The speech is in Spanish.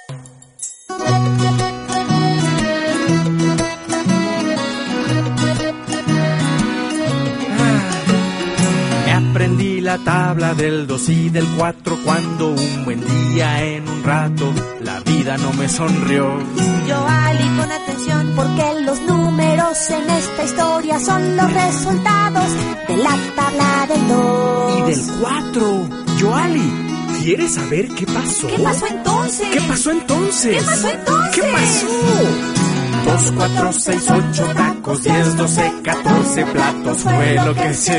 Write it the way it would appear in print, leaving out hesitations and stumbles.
Aprendí la tabla del 2 y del 4 cuando un buen día en un rato la vida no me sonrió. Yo alí con atención porque los números en esta historia son los resultados de la tabla del 2 y del 4. Yoali, ¿quieres saber qué pasó? ¿Qué pasó entonces? ¿Qué pasó entonces? ¿Qué pasó entonces? ¿Qué pasó? 2, 4, 6, 8 tacos, 10, 12, 14 platos fue lo que se